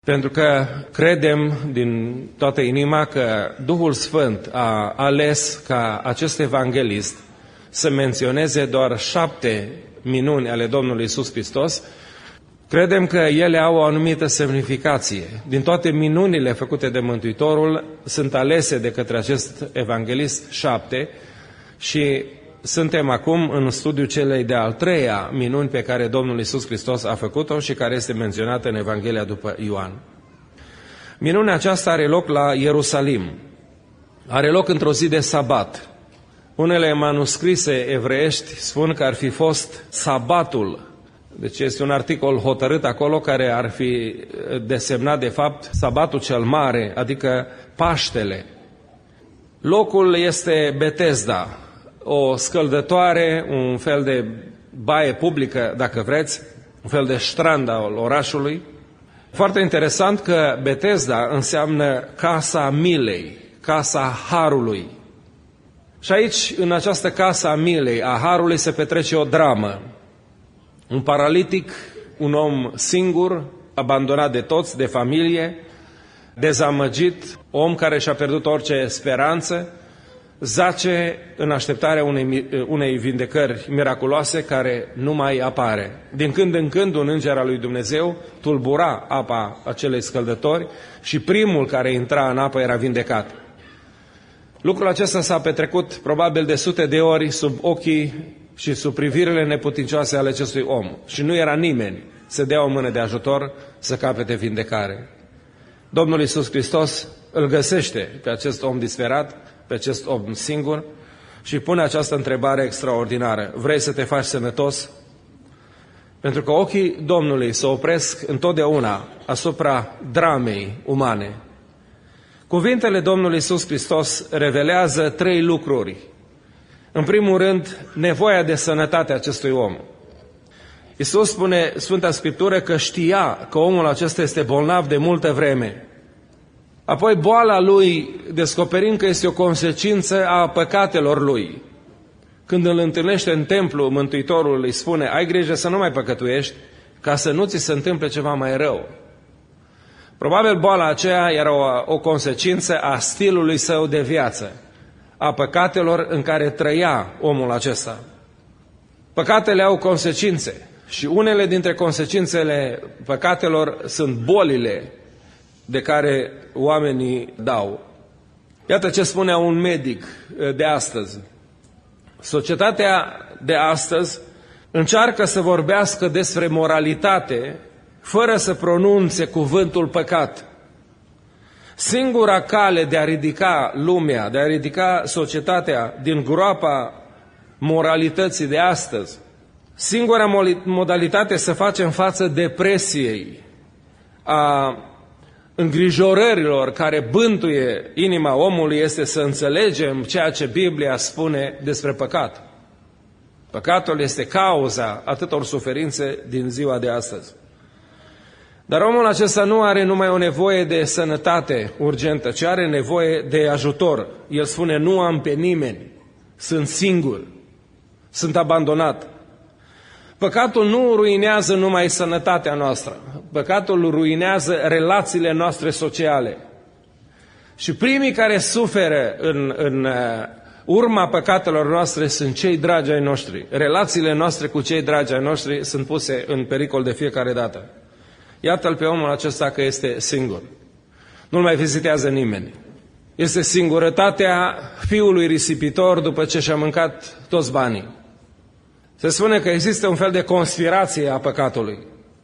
Pentru că credem din toată inima că Duhul Sfânt a ales ca acest evanghelist să menționeze doar 7 minuni ale Domnului Iisus Hristos. Credem că ele au o anumită semnificație. Din toate minunile făcute de Mântuitorul sunt alese de către acest evanghelist 7 și suntem acum în studiul celei de-al 3-a minuni pe care Domnul Iisus Hristos a făcut-o și care este menționată în Evanghelia după Ioan. Minunea aceasta are loc la Ierusalim. Are loc într-o zi de sabat. Unele manuscrise evreiești spun că ar fi fost sabatul. Deci este un articol hotărât acolo care ar fi desemnat de fapt sabatul cel mare, adică Paștele. Locul este Betesda, o scăldătoare, un fel de baie publică, dacă vreți, un fel de strand al orașului. Foarte interesant că Betesda înseamnă casa milei, casa harului. Și aici, în această casă a milei, a harului, se petrece o dramă. Un paralitic, un om singur, abandonat de toți, de familie, dezamăgit, om care și-a pierdut orice speranță, zace în așteptarea unei vindecări miraculoase care nu mai apare. Din când în când, un înger al lui Dumnezeu tulbura apa acelei scăldători și primul care intra în apă era vindecat. Lucrul acesta s-a petrecut probabil de sute de ori sub ochii și sub privirile neputincioase ale acestui om. Și nu era nimeni să dea o mână de ajutor să capete vindecare. Domnul Iisus Hristos îl găsește pe acest om disperat, pe acest om singur și pune această întrebare extraordinară. Vrei să te faci sănătos? Pentru că ochii Domnului se opresc întotdeauna asupra dramei umane. Cuvintele Domnului Iisus Hristos revelează 3 lucruri. În primul rând, nevoia de sănătate a acestui om. Iisus spune Sfânta Scriptură că știa că omul acesta este bolnav de multă vreme. Apoi boala lui, descoperind că este o consecință a păcatelor lui. Când îl întâlnește în templu, Mântuitorul îi spune: ai grijă să nu mai păcătuiești, ca să nu ți se întâmple ceva mai rău. Probabil boala aceea era o consecință a stilului său de viață, a păcatelor în care trăia omul acesta. Păcatele au consecințe și unele dintre consecințele păcatelor sunt bolile de care oamenii dau. Iată ce spunea un medic de astăzi. Societatea de astăzi încearcă să vorbească despre moralitate fără să pronunțe cuvântul păcat. Singura cale de a ridica lumea, de a ridica societatea din groapa moralității de astăzi, singura modalitate să facem față depresiei, a îngrijorărilor care bântuie inima omului este să înțelegem ceea ce Biblia spune despre păcat. Păcatul este cauza atâtor suferințe din ziua de astăzi. Dar omul acesta nu are numai o nevoie de sănătate urgentă, ci are nevoie de ajutor. El spune: nu am pe nimeni, sunt singur, sunt abandonat. Păcatul nu ruinează numai sănătatea noastră, păcatul ruinează relațiile noastre sociale. Și primii care suferă în urma păcatelor noastre sunt cei dragi ai noștri. Relațiile noastre cu cei dragi ai noștri sunt puse în pericol de fiecare dată. Iată-l pe omul acesta că este singur. Nu-l mai vizitează nimeni. Este singurătatea fiului risipitor după ce și-a mâncat toți banii. Se spune că există un fel de conspirație a păcatului.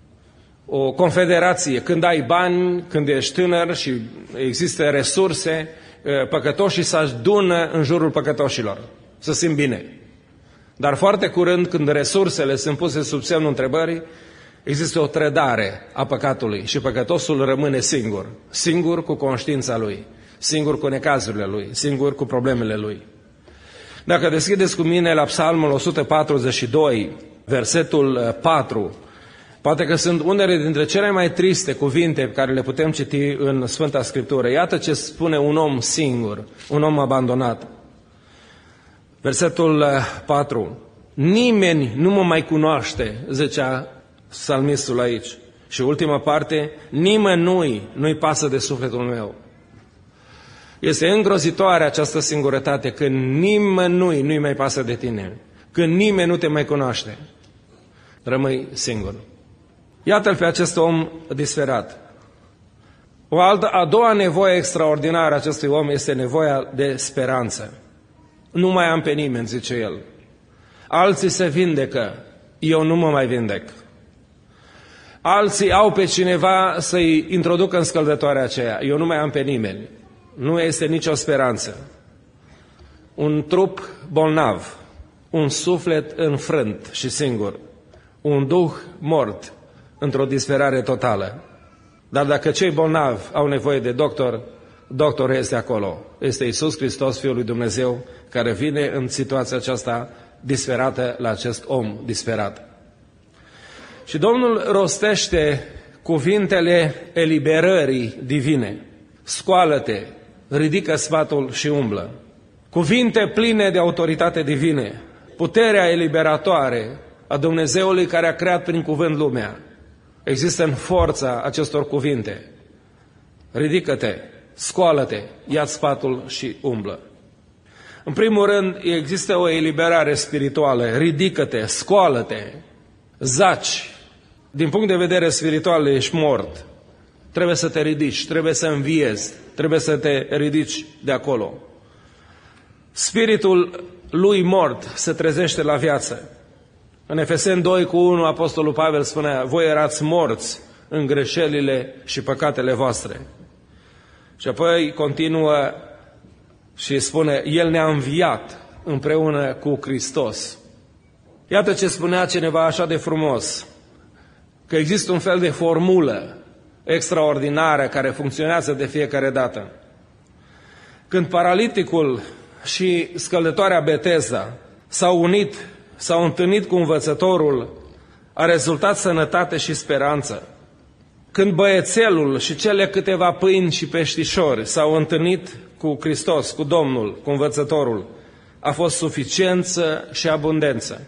O confederație. Când ai bani, când ești tânăr și există resurse, păcătoșii se adună în jurul păcătoșilor. Să simt bine. Dar foarte curând, când resursele sunt puse sub semnul întrebării, există o trădare a păcatului și păcătosul rămâne singur. Singur cu conștiința lui, singur cu necazurile lui, singur cu problemele lui. Dacă deschideți cu mine la Psalmul 142, versetul 4, poate că sunt unele dintre cele mai triste cuvinte pe care le putem citi în Sfânta Scriptură. Iată ce spune un om singur, un om abandonat. Versetul 4. Nimeni nu mă mai cunoaște, zicea psalmistul aici. Și ultima parte, nimănui nu-i pasă de sufletul meu. Este îngrozitoare această singurătate, când nimănui nu-i mai pasă de tine, când nimeni nu te mai cunoaște. Rămâi singur. Iată-l pe acest om disperat. A doua nevoie extraordinară a acestui om este nevoia de speranță. Nu mai am pe nimeni, zice el. Alții se vindecă, eu nu mă mai vindec. Alții au pe cineva să-i introducă în scăldătoarea aceea, eu nu mai am pe nimeni. Nu este nicio speranță. Un trup bolnav, un suflet înfrânt și singur, un duh mort într-o disperare totală. Dar dacă cei bolnavi au nevoie de doctor, doctorul este acolo. Este Iisus Hristos, Fiul lui Dumnezeu, care vine în situația aceasta disperată la acest om disperat. Și Domnul rostește cuvintele eliberării divine. Scoală-te, ridică sfatul și umblă. Cuvinte pline de autoritate divine, puterea eliberatoare a Dumnezeului care a creat prin cuvânt lumea. Există în forța acestor cuvinte. Ridică-te, scoală-te, ia-ți sfatul și umblă. În primul rând, există o eliberare spirituală. Ridică-te, scoală-te, zaci. Din punct de vedere spiritual ești mort. Trebuie să te ridici, trebuie să înviezi, trebuie să te ridici de acolo. Spiritul lui mort se trezește la viață. În Efeseni 2:1, Apostolul Pavel spunea, voi erați morți în greșelile și păcatele voastre. Și apoi continuă și spune, El ne-a înviat împreună cu Hristos. Iată ce spunea cineva așa de frumos, că există un fel de formulă extraordinară care funcționează de fiecare dată. Când paraliticul și scăldătoarea Betesda s-au unit, s-au întâlnit cu învățătorul, a rezultat sănătate și speranță. Când băiețelul și cele câteva pâini și peștișori s-au întâlnit cu Hristos, cu Domnul, cu învățătorul, a fost suficiență și abundență.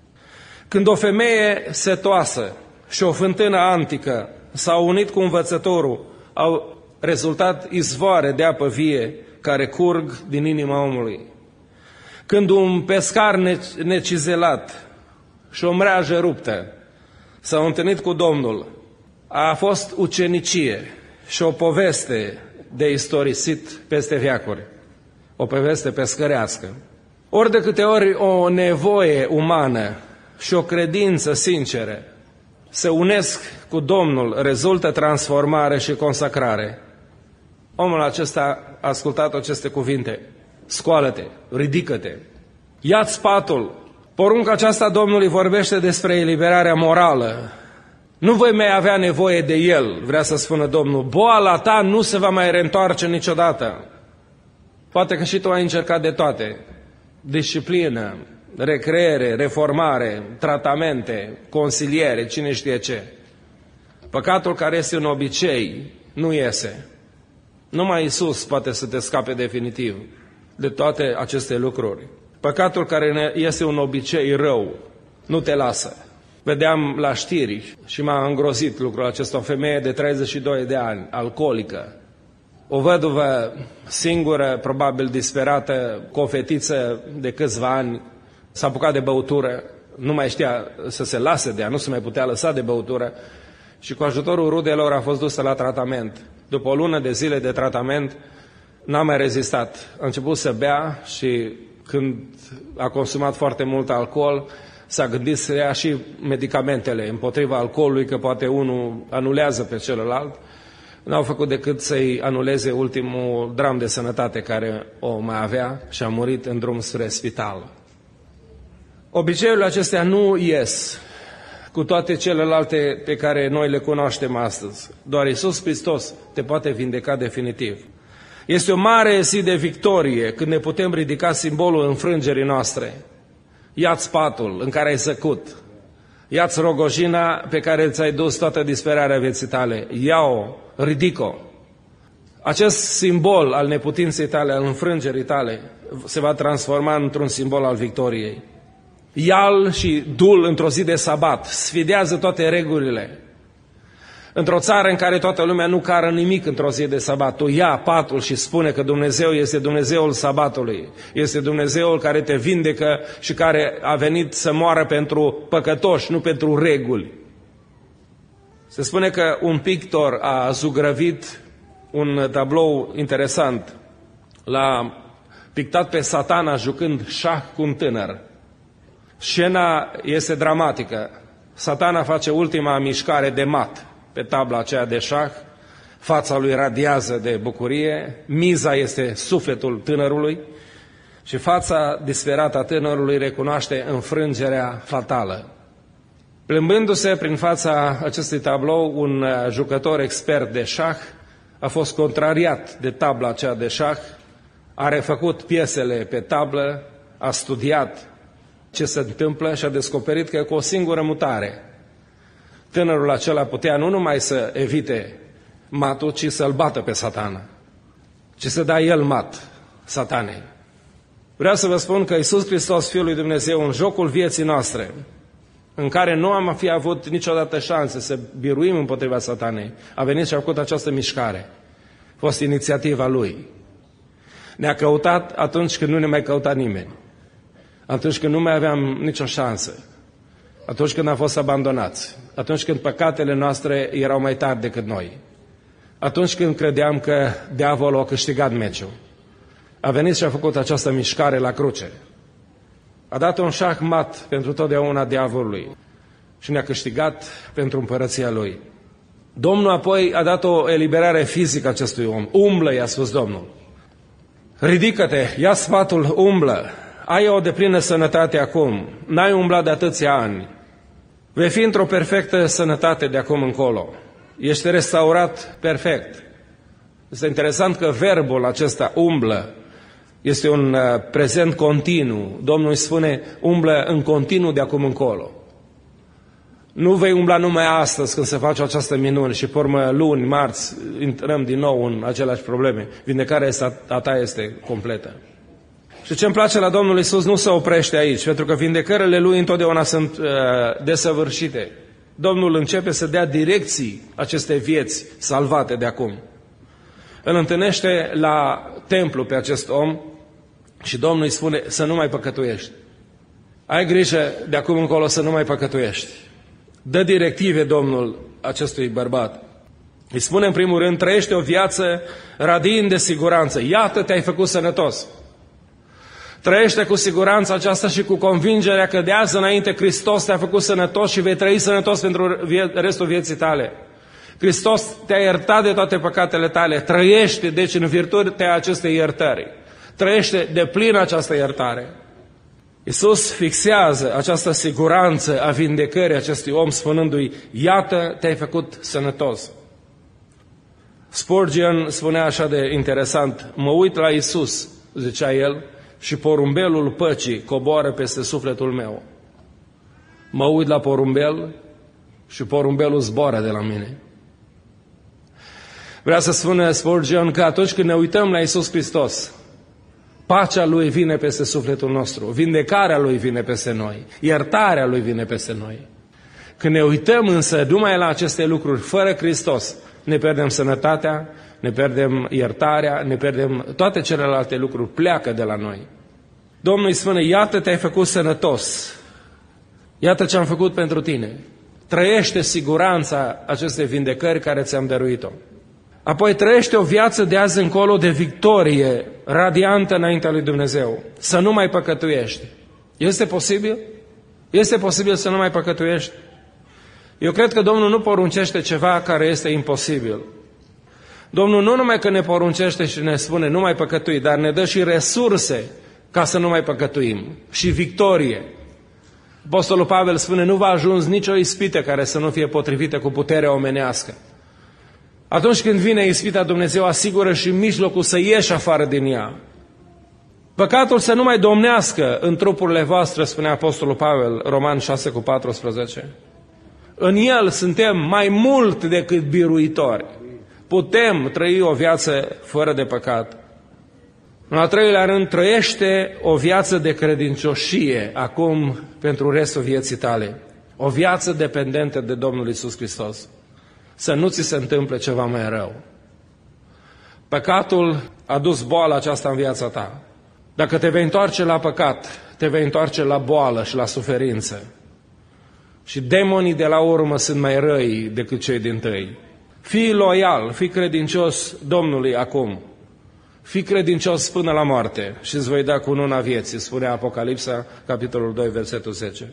Când o femeie setoasă și o fântână antică s-au unit cu învățătorul, au rezultat izvoare de apă vie care curg din inima omului. Când un pescar necizelat și o mreajă ruptă s-au întâlnit cu Domnul, a fost ucenicie și o poveste de istorisit peste veacuri, o poveste pescărească. Ori de câte ori o nevoie umană și o credință sinceră se unesc cu Domnul, rezultă transformare și consacrare. Omul acesta a ascultat aceste cuvinte. Scoală-te, ridică-te, ia-ți sfatul. Porunca aceasta Domnului vorbește despre eliberarea morală. Nu voi mai avea nevoie de el, vrea să spună Domnul. Boala ta nu se va mai reîntoarce niciodată. Poate că și tu ai încercat de toate. Disciplină, recreere, reformare, tratamente, consiliere, cine știe ce. Păcatul care este un obicei nu iese. Numai Iisus poate să te scape definitiv de toate aceste lucruri. Păcatul care este un obicei rău nu te lasă. Vedeam la știri și m-a îngrozit lucrul acesta, o femeie de 32 de ani, alcoolică, o văduvă singură, probabil disperată, cu o fetiță de câțiva ani, s-a apucat de băutură, nu mai știa să se lase de ea, nu se mai putea lăsa de băutură și cu ajutorul rudelor a fost dusă la tratament. După o lună de zile de tratament, n-a mai rezistat. A început să bea și când a consumat foarte mult alcool, s-a gândit să ia și medicamentele împotriva alcoolului, că poate unul anulează pe celălalt. N-au făcut decât să-i anuleze ultimul dram de sănătate care o mai avea și a murit în drum spre spital. Obiceiurile acestea nu ies cu toate celelalte pe care noi le cunoaștem astăzi. Doar Iisus Hristos te poate vindeca definitiv. Este o mare zi de victorie când ne putem ridica simbolul înfrângerii noastre. Ia-ți sfatul în care ai zăcut. Ia-ți rogojina pe care ți-ai dus toată disperarea vieții tale. Ia-o, ridic-o. Acest simbol al neputinței tale, al înfrângerii tale, se va transforma într-un simbol al victoriei. Ia-l și du-l într-o zi de sabat. Sfidează toate regulile. Într-o țară în care toată lumea nu cară nimic într-o zi de sabat, tu ia patul și spune că Dumnezeu este Dumnezeul sabatului, este Dumnezeul care te vindecă și care a venit să moară pentru păcătoși, nu pentru reguli. Se spune că un pictor a zugrăvit un tablou interesant. L-a pictat pe Satana jucând șah cu un tânăr. Scena este dramatică. Satana face ultima mișcare de mat pe tabla aceea de șah, fața lui radiază de bucurie, miza este sufletul tânărului și fața disperată a tânărului recunoaște înfrângerea fatală. Plimbându-se prin fața acestui tablou, un jucător expert de șah a fost contrariat de tabla aceea de șah, a refăcut piesele pe tablă, a studiat ce se întâmplă și a descoperit că cu o singură mutare tânărul acela putea nu numai să evite matul, ci să-l bată pe Satana, ci să dea el mat Satanei. Vreau să vă spun că Iisus Hristos, Fiul lui Dumnezeu, în jocul vieții noastre, în care nu am fi avut niciodată șanse să biruim împotriva Satanei, a venit și a făcut această mișcare. A fost inițiativa Lui. Ne-a căutat atunci când nu ne mai căuta nimeni. Atunci când nu mai aveam nicio șansă. Atunci când am fost abandonați. Atunci când păcatele noastre erau mai tari decât noi. Atunci când credeam că diavolul a câștigat meciul. A venit și a făcut această mișcare la cruce. A dat un șahmat pentru totdeauna diavolului și ne-a câștigat pentru împărăția Lui. Domnul apoi a dat o eliberare fizică acestui om. Umblă, i-a spus Domnul. Ridică-te, ia sfatul, umblă. Ai o deplină sănătate acum. N-ai umblat de atâția ani. Vei fi într-o perfectă sănătate de acum încolo. Ești restaurat perfect. Este interesant că verbul acesta, umblă, este un prezent continuu. Domnul îi spune, umblă în continuu de acum încolo. Nu vei umbla numai astăzi când se face această minune și pe urmă luni, marți, intrăm din nou în aceleași probleme. Vindecarea a ta este completă. Și ce îmi place la Domnul Iisus nu se oprește aici, pentru că vindecările Lui întotdeauna sunt desăvârșite. Domnul începe să dea direcții acestei vieți salvate de acum. Îl întâlnește la templu pe acest om și Domnul îi spune să nu mai păcătuiești. Ai grijă de acum încolo să nu mai păcătuiești. Dă directive Domnul acestui bărbat. Îi spune în primul rând, trăiește o viață radiind de siguranță. Iată, te-ai făcut sănătos. Trăiește cu siguranța aceasta și cu convingerea că de azi înainte Hristos te-a făcut sănătos și vei trăi sănătos pentru restul vieții tale. Hristos te-a iertat de toate păcatele tale. Trăiește, deci, în virtutea acestei iertări. Trăiește de plin această iertare. Iisus fixează această siguranță a vindecării acestui om spunându-i, iată, te-ai făcut sănătos. Spurgeon spunea așa de interesant, mă uit la Iisus, zicea el, și porumbelul păcii coboară peste sufletul meu. Mă uit la porumbel și porumbelul zboară de la mine. Vrea să spună Spurgeon că atunci când ne uităm la Iisus Hristos, pacea Lui vine peste sufletul nostru, vindecarea Lui vine peste noi, iertarea Lui vine peste noi. Când ne uităm însă numai la aceste lucruri, fără Hristos, ne pierdem sănătatea, ne pierdem iertarea, ne pierdem toate celelalte lucruri, pleacă de la noi. Domnul îi spune, iată te-ai făcut sănătos, iată ce am făcut pentru tine. Trăiește siguranța acestei vindecări care ți-am dăruit-o. Apoi trăiește o viață de azi încolo de victorie radiantă înaintea lui Dumnezeu. Să nu mai păcătuiești. Este posibil? Este posibil să nu mai păcătuiești? Eu cred că Domnul nu poruncește ceva care este imposibil. Domnul nu numai că ne poruncește și ne spune nu mai păcătui, dar ne dă și resurse ca să nu mai păcătuim. Și victorie. Apostolul Pavel spune, nu va ajuns nicio ispită care să nu fie potrivită cu puterea omenească. Atunci când vine ispita, Dumnezeu asigură și mijlocul să ieși afară din ea. Păcatul să nu mai domnească în trupurile voastre, spune Apostolul Pavel, Roman 6:14. În el suntem mai mult decât biruitori. Putem trăi o viață fără de păcat. În al treilea rând, trăiește o viață de credincioșie acum pentru restul vieții tale. O viață dependentă de Domnul Iisus Hristos. să nu ți se întâmple ceva mai rău. Păcatul a dus boala aceasta în viața ta. Dacă te vei întoarce la păcat, te vei întoarce la boală și la suferință. Și demonii de la urmă sunt mai răi decât cei dintâi. Fii loial, fii credincios Domnului acum. Fii credincios până la moarte și îți voi da cununa vieții, spune Apocalipsa, capitolul 2, versetul 10.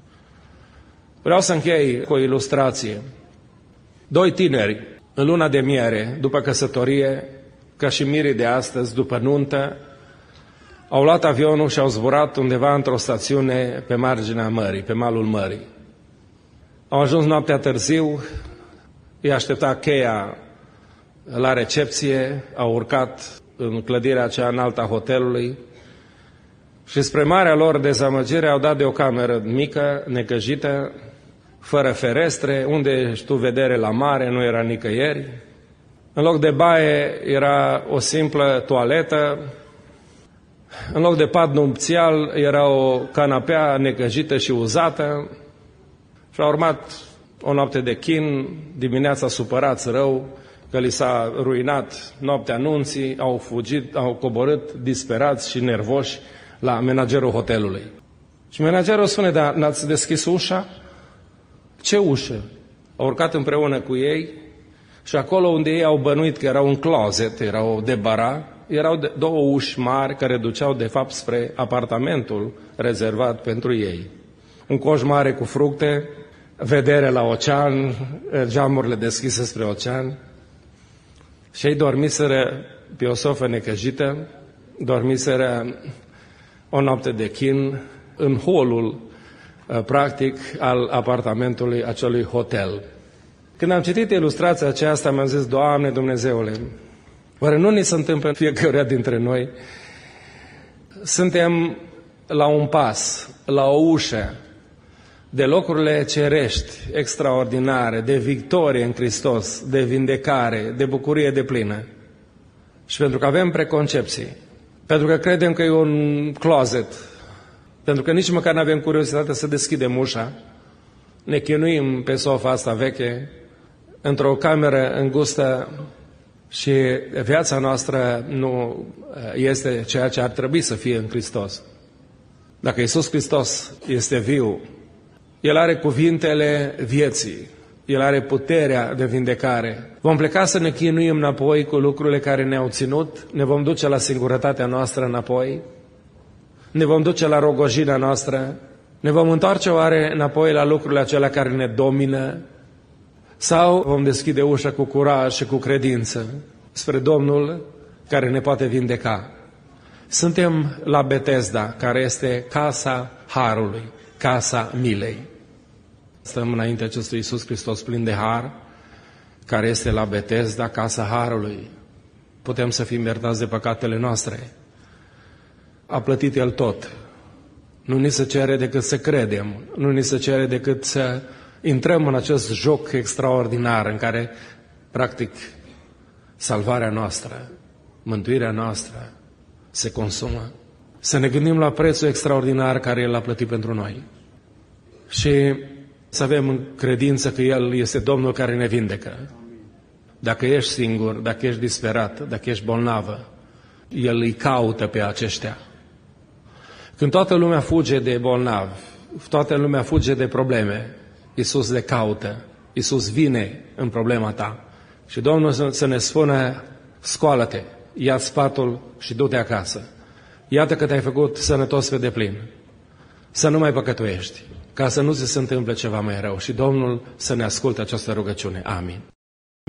Vreau să închei cu o ilustrație. Doi tineri, în luna de miere, după căsătorie, ca și mirii de astăzi, după nuntă, au luat avionul și au zburat undeva într-o stațiune pe marginea mării, pe malul mării. Au ajuns noaptea târziu, îi aștepta cheia la recepție, au urcat în clădirea aceea înaltă a hotelului și spre marea lor dezamăgire au dat de o cameră mică, necăjită, fără ferestre, unde ești tu vedere la mare, nu era nicăieri. În loc de baie era o simplă toaletă, în loc de pat nupțial era o canapea necăjită și uzată și a urmat o noapte de chin, dimineața supărați rău că li s-a ruinat noaptea nunții, au fugit, au coborât disperați și nervoși la menagerul hotelului. Și menagerul spune, dar n-ați deschis ușa? Ce ușă? Au urcat împreună cu ei și acolo unde ei au bănuit că era un closet, era o debara, erau două uși mari care duceau de fapt spre apartamentul rezervat pentru ei. Un coș mare cu fructe, vedere la ocean, geamurile deschise spre ocean. Și ei dormiseră pe o sofă necăjită, dormiseră o noapte de chin în holul practic al apartamentului acelui hotel. Când am citit ilustrația aceasta, mi-am zis, Doamne Dumnezeule, oare nu ni se întâmplă fiecare dintre noi? Suntem la un pas, la o ușă de locurile cerești, extraordinare, de victorie în Hristos, de vindecare, de bucurie deplină. Și pentru că avem preconcepții, pentru că credem că e un closet, pentru că nici măcar nu avem curiozitatea să deschidem ușa, ne chinuim pe sofa asta veche, într-o cameră îngustă și viața noastră nu este ceea ce ar trebui să fie în Hristos. Dacă Iisus Hristos este viu, El are cuvintele vieții, El are puterea de vindecare. Vom pleca să ne chinuim înapoi cu lucrurile care ne-au ținut, ne vom duce la singurătatea noastră înapoi, ne vom duce la rogojina noastră, ne vom întoarce oare înapoi la lucrurile acelea care ne domină, sau vom deschide ușa cu curaj și cu credință spre Domnul care ne poate vindeca. Suntem la Betesda, care este casa Harului, casa milei. Stăm înainte acestui Iisus Hristos plin de har, care este la Betesda, casa Harului. Putem să fim iertați de păcatele noastre. A plătit El tot. Nu ni se cere decât să credem, nu ni se cere decât să intrăm în acest joc extraordinar în care, practic, salvarea noastră, mântuirea noastră se consumă. Să ne gândim la prețul extraordinar care El a plătit pentru noi și să avem credință că El este Domnul care ne vindecă. Dacă ești singur, dacă ești disperat, dacă ești bolnavă, El îi caută pe aceștia. Când toată lumea fuge de bolnavi, toată lumea fuge de probleme, Iisus le caută, Iisus vine în problema ta. Și Domnul să ne spună, scoală-te, ia spatul și du-te acasă. Iată că te-ai făcut sănătos pe deplin. Să nu mai păcătuiești, ca să nu ți se întâmple ceva mai rău. Și Domnul să ne asculte această rugăciune. Amin.